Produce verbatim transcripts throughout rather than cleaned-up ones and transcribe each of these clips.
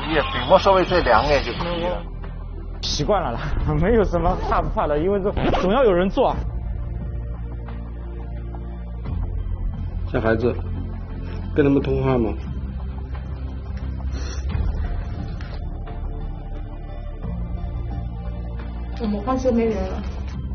也并没所谓这两眼就可以了。 习惯了啦，没有什么怕不怕的，因为这总要有人做。 小孩子，跟他们通话吗？ 我们换车没人了。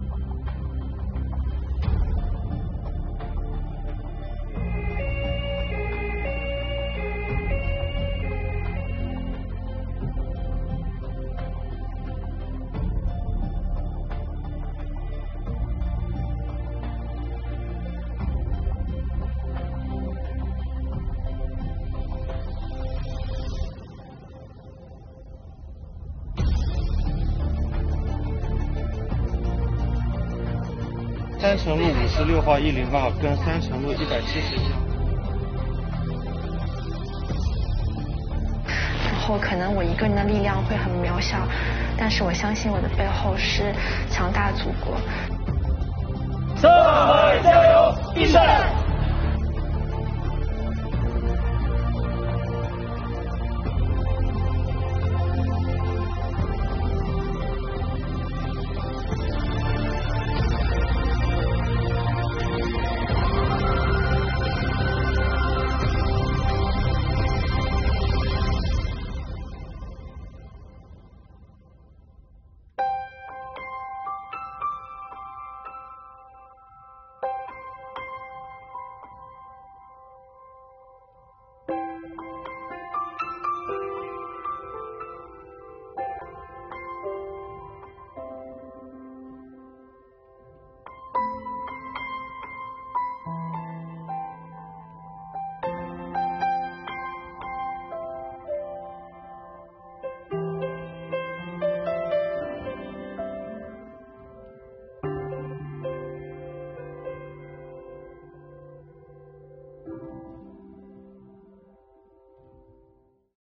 三城路五十六号一零八跟三城路一百七十一号。 然后可能我一个人的力量会很渺小，但是我相信我的背后是强大祖国。 上海加油！必胜！